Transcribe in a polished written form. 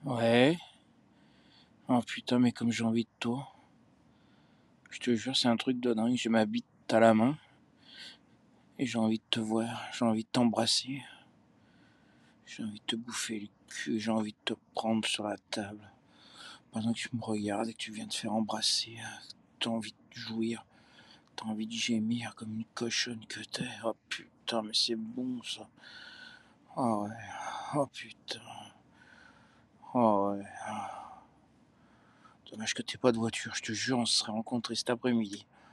Ouais. Oh putain, mais comme j'ai envie de toi. Je te jure, c'est un truc de dingue. J'ai ma bite à la main et j'ai envie de te voir. J'ai envie de t'embrasser. J'ai envie de te bouffer le cul. J'ai envie de te prendre sur la table pendant que tu me regardes et que tu viens te faire embrasser. T'as envie de jouir. T'as envie de gémir comme une cochonne que t'es. Oh putain, mais c'est bon ça. Oh ouais. Oh putain. Oh ouais. Dommage que t'aies pas de voiture. Je te jure, on se serait rencontrés cet après-midi.